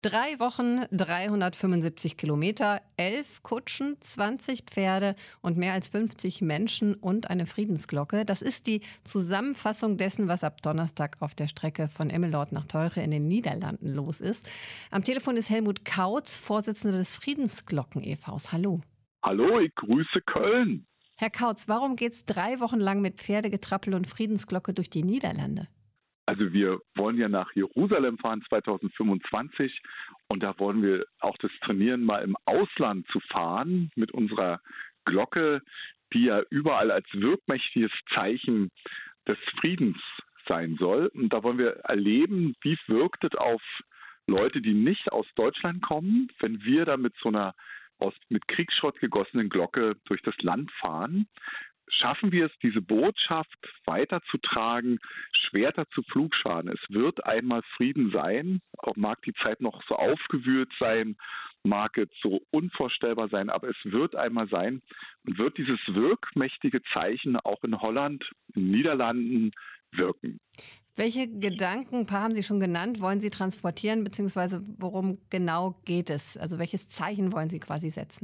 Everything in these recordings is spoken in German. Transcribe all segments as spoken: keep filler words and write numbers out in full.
Drei Wochen, dreihundertfünfundsiebzig Kilometer, elf Kutschen, zwanzig Pferde und mehr als fünfzig Menschen und eine Friedensglocke. Das ist die Zusammenfassung dessen, was ab Donnerstag auf der Strecke von Emmeloord nach Teuche in den Niederlanden los ist. Am Telefon ist Helmut Kautz, Vorsitzender des Friedensglocken e V s. Hallo. Hallo, ich grüße Köln. Herr Kautz, warum geht es drei Wochen lang mit Pferdegetrappel und Friedensglocke durch die Niederlande? Also wir wollen ja nach Jerusalem fahren zweitausendfünfundzwanzig und da wollen wir auch das trainieren, mal im Ausland zu fahren mit unserer Glocke, die ja überall als wirkmächtiges Zeichen des Friedens sein soll. Und da wollen wir erleben, wie wirkt es auf Leute, die nicht aus Deutschland kommen, wenn wir da mit so einer aus, mit Kriegsschrott gegossenen Glocke durch das Land fahren. Schaffen wir es, diese Botschaft weiterzutragen, Schwerter zu Pflugschaden. Es wird einmal Frieden sein, auch mag die Zeit noch so aufgewühlt sein, mag es so unvorstellbar sein, aber es wird einmal sein und wird dieses wirkmächtige Zeichen auch in Holland, in den Niederlanden wirken. Welche Gedanken, ein paar haben Sie schon genannt, wollen Sie transportieren, beziehungsweise worum genau geht es? Also welches Zeichen wollen Sie quasi setzen?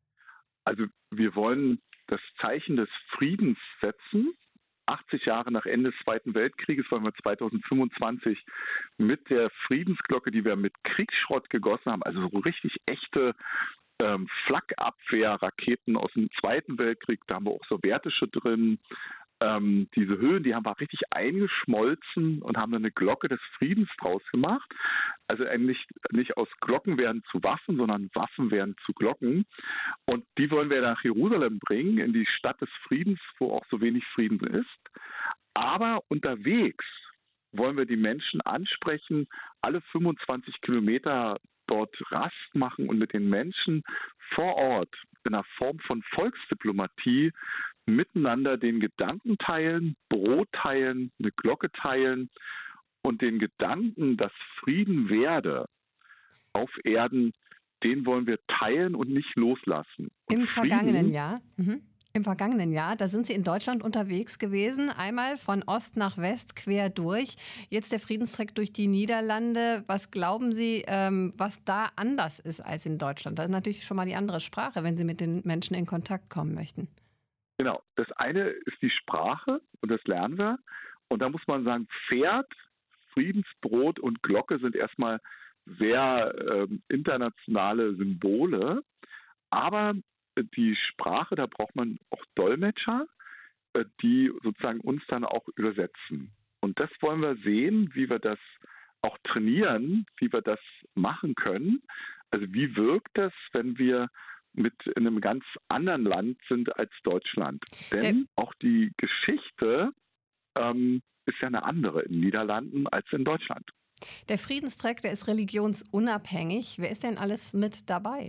Also wir wollen das Zeichen des Friedens setzen. achtzig Jahre nach Ende des Zweiten Weltkrieges wollen wir zweitausendfünfundzwanzig mit der Friedensglocke, die wir mit Kriegsschrott gegossen haben, also so richtig echte ähm, Flakabwehrraketen aus dem Zweiten Weltkrieg, da haben wir auch sowjetische drin. Ähm, diese Höhen, die haben wir richtig eingeschmolzen und haben dann eine Glocke des Friedens draus gemacht. Also nicht, nicht aus Glocken werden zu Waffen, sondern Waffen werden zu Glocken. Und die wollen wir nach Jerusalem bringen, in die Stadt des Friedens, wo auch so wenig Frieden ist. Aber unterwegs wollen wir die Menschen ansprechen, alle fünfundzwanzig Kilometer dort Rast machen und mit den Menschen vor Ort in einer Form von Volksdiplomatie miteinander den Gedanken teilen, Brot teilen, eine Glocke teilen und den Gedanken, dass Frieden werde auf Erden, den wollen wir teilen und nicht loslassen. Und Im vergangenen Frieden, Jahr, mhm. Im vergangenen Jahr, da sind Sie in Deutschland unterwegs gewesen, einmal von Ost nach West quer durch. Jetzt der Friedenstreck durch die Niederlande. Was glauben Sie, ähm, was da anders ist als in Deutschland? Das ist natürlich schon mal die andere Sprache, wenn Sie mit den Menschen in Kontakt kommen möchten. genau, das eine ist die Sprache und das lernen wir. Und da muss man sagen, Pferd, Friedensbrot und Glocke sind erstmal sehr ähm, internationale Symbole. Aber die Sprache, da braucht man auch Dolmetscher, äh, die sozusagen uns dann auch übersetzen. Und das wollen wir sehen, wie wir das auch trainieren, wie wir das machen können. Also wie wirkt das, wenn wir mit in einem ganz anderen Land sind als Deutschland? Der, Denn auch die Geschichte ähm, ist ja eine andere in den Niederlanden als in Deutschland. der Friedenstreck, der ist religionsunabhängig. Wer ist denn alles mit dabei?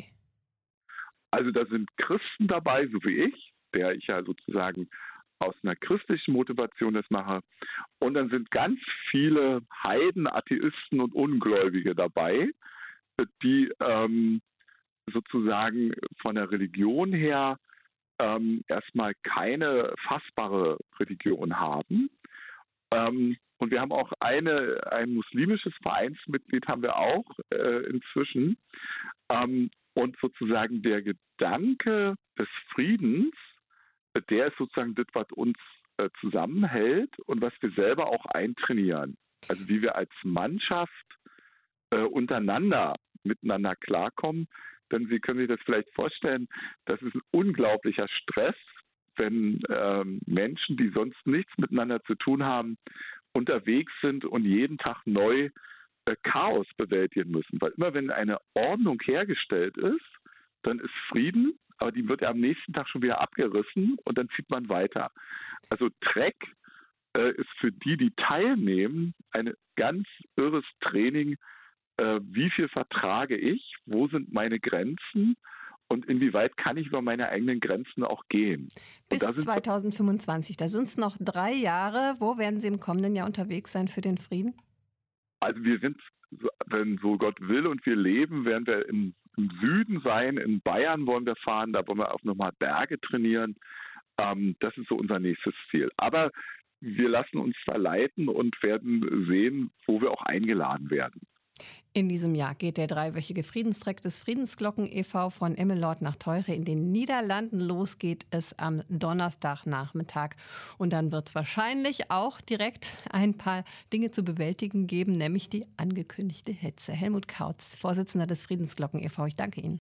Also da sind Christen dabei, so wie ich, der ich ja sozusagen aus einer christlichen Motivation das mache. Und dann sind ganz viele Heiden, Atheisten und Ungläubige dabei, die ähm, sozusagen von der Religion her ähm, erstmal keine fassbare Religion haben. Ähm, und wir haben auch eine, ein muslimisches Vereinsmitglied haben wir auch äh, inzwischen. Ähm, und sozusagen der Gedanke des Friedens, äh, der ist sozusagen das, was uns äh, zusammenhält und was wir selber auch eintrainieren. Also wie wir als Mannschaft äh, untereinander miteinander klarkommen. Denn Sie können sich das vielleicht vorstellen, das ist ein unglaublicher Stress, wenn ähm, Menschen, die sonst nichts miteinander zu tun haben, unterwegs sind und jeden Tag neu äh, Chaos bewältigen müssen. Weil immer wenn eine Ordnung hergestellt ist, dann ist Frieden, aber die wird ja am nächsten Tag schon wieder abgerissen und dann zieht man weiter. Also Trek äh, ist für die, die teilnehmen, ein ganz irres Training. Äh, wie viel vertrage ich? Wo sind meine Grenzen? Und inwieweit kann ich über meine eigenen Grenzen auch gehen? Und Bis da sind wir, zweitausendfünfundzwanzig, da sind es noch drei Jahre. Wo werden Sie im kommenden Jahr unterwegs sein für den Frieden? also wir sind, so- wenn so Gott will und wir leben, werden wir im, im Süden sein. In Bayern wollen wir fahren, da wollen wir auch nochmal Berge trainieren. Ähm, das ist so unser nächstes Ziel. Aber wir lassen uns verleiten und werden sehen, wo wir auch eingeladen werden. In diesem Jahr geht der dreiwöchige Friedenstreck des Friedensglocken e V von Emmeloord nach Teure in den Niederlanden. Los geht es am Donnerstagnachmittag. Und dann wird es wahrscheinlich auch direkt ein paar Dinge zu bewältigen geben, nämlich die angekündigte Hetze. Helmut Kautz, Vorsitzender des Friedensglocken e V, ich danke Ihnen.